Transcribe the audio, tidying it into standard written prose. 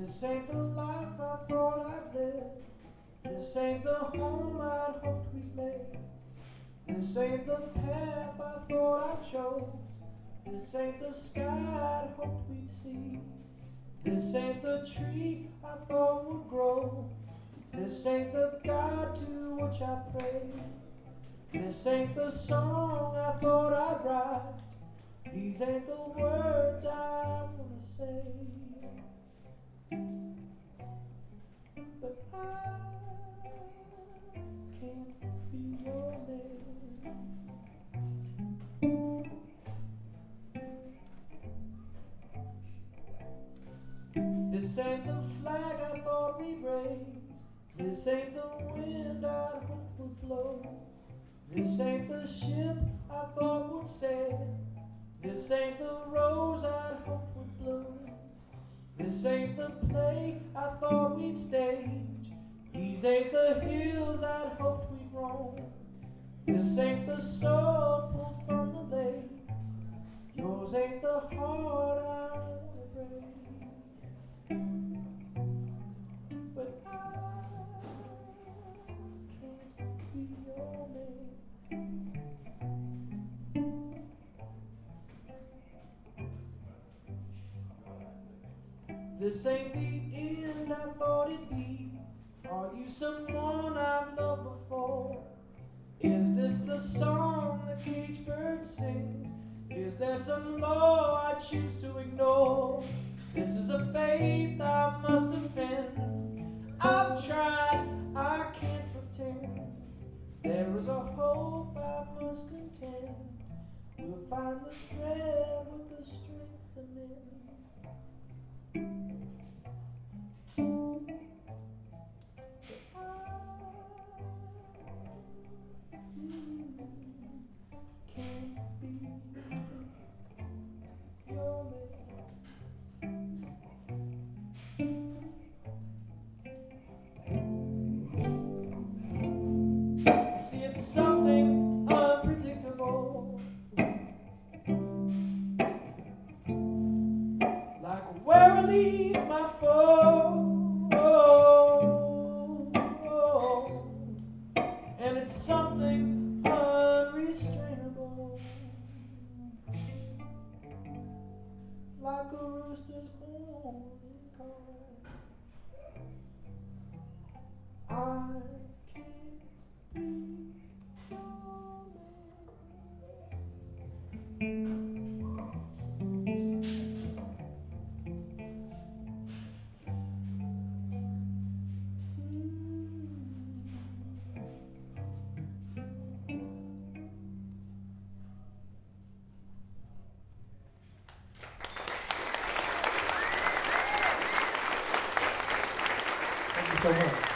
This ain't the life I thought I'd live. This ain't the home I'd hoped we'd make. This ain't the path I thought I chose. This ain't the sky I'd hoped we'd see. This ain't the tree I thought would grow. This ain't the God to which I pray. This ain't the song I thought I'd write. These ain't the words I wanna say. But I can't be your man. This ain't the flag I thought we'd raise. This ain't the wind I hoped would blow. This ain't the ship I thought would sail. This ain't the rose I'd hoped would bloom. This ain't the play I thought we'd stage. These ain't the hills I'd hoped we'd roam. This ain't the soul pulled from the lake. Yours ain't the heart I wanna break. But I can't be your man. This ain't the end I thought it'd be. Are you someone I've loved before? Is this the song the caged bird sings? Is there some law I choose to ignore? This is a faith I must defend. I've tried, I can't pretend. There is a hope I must contend. We'll find the thread with the strength to mend. See, it's something unpredictable, like where I leave my phone, and it's something unrestrainable, like a rooster's morning call. I can't be Thank you so much.